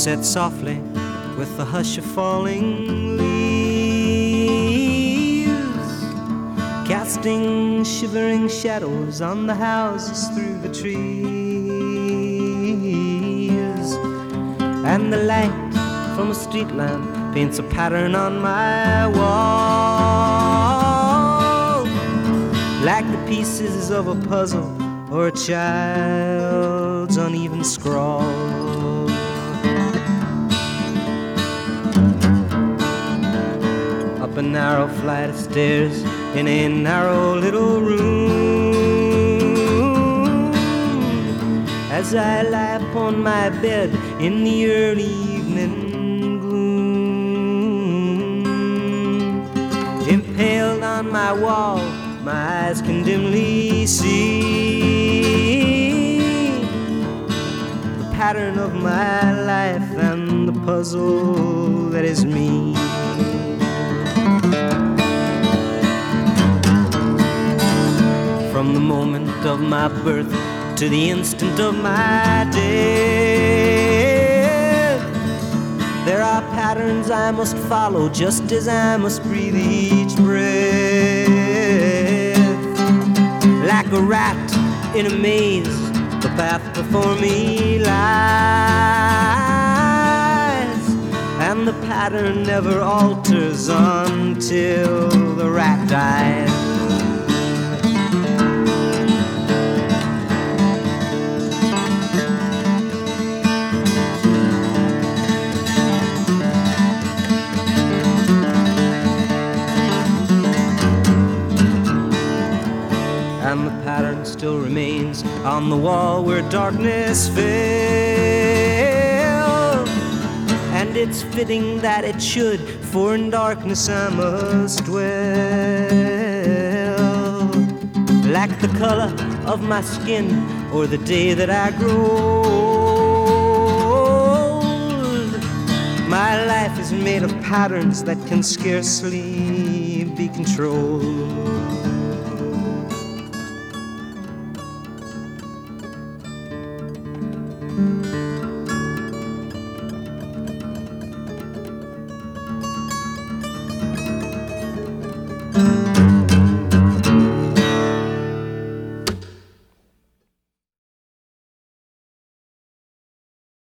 set softly with the hush of falling leaves, casting shivering shadows on the houses through the trees. And the light from a street lamp paints a pattern on my wall, like the pieces of a puzzle or a child's uneven scrawl. Up a narrow flight of stairs in a narrow little room, as I lie upon my bed in the early evening gloom, impaled on my wall, my eyes can dimly see the pattern of my life and the puzzle that is me. From the moment of my birth to the instant of my death, there are patterns I must follow, just as I must breathe each breath. Like a rat in a maze, the path before me lies, and the pattern never alters until the rat dies. And the pattern still remains on the wall where darkness fell, and it's fitting that it should, for in darkness I must dwell. Like the color of my skin or the day that I grow old, my life is made of patterns that can scarcely be controlled.